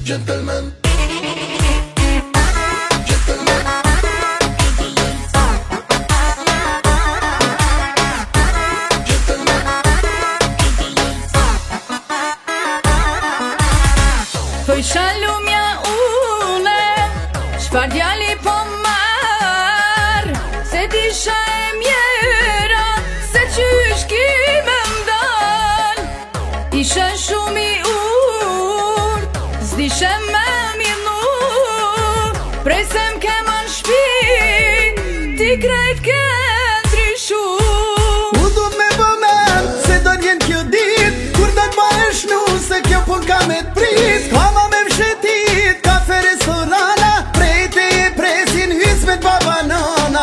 gentleman. Poj shalumja une, çfar djali po marr, se disha e mjera, se qysh ki me mdal. Ishe shumë i urt, s'dishe me mjenu, prej se m'ke man shpi, ti krejt ke ndryshu. U du me vëmen, se do t'jen kjo dit, kur do t'bahesh nu, se kjo pun ka me t'prit. Kama me mshetit, kafe restorana, prej te e presin hizmet baba nana.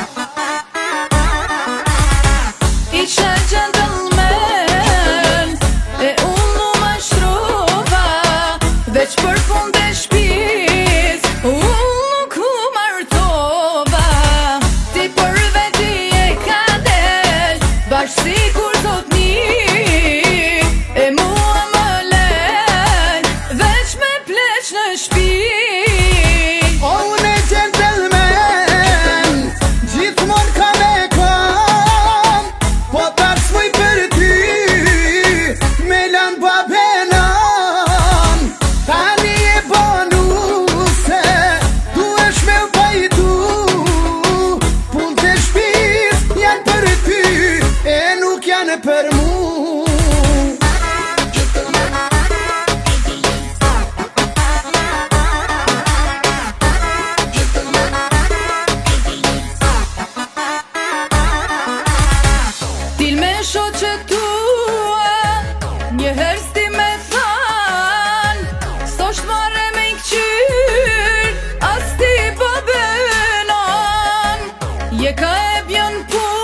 Ishe gentleman, e unë mu ma shtrova, veç për fund e shpis, unë nuk u martova. Ti për veti e ka del, bash si kur thot një, e mua më len, veç me pleq në shpi. O unë e gentleman, gjithmon ka me kam, po t'arsmoj për ty, me lan babenan. Tani e bonu se, du esh me u pajtu, pun të shpis janë për ty, e nuk janë për mu. Dil me shoqet tua, njëherë s'ti me than, s'osht marre me i këqyr, as ti po bënon. Je ka e bjën pu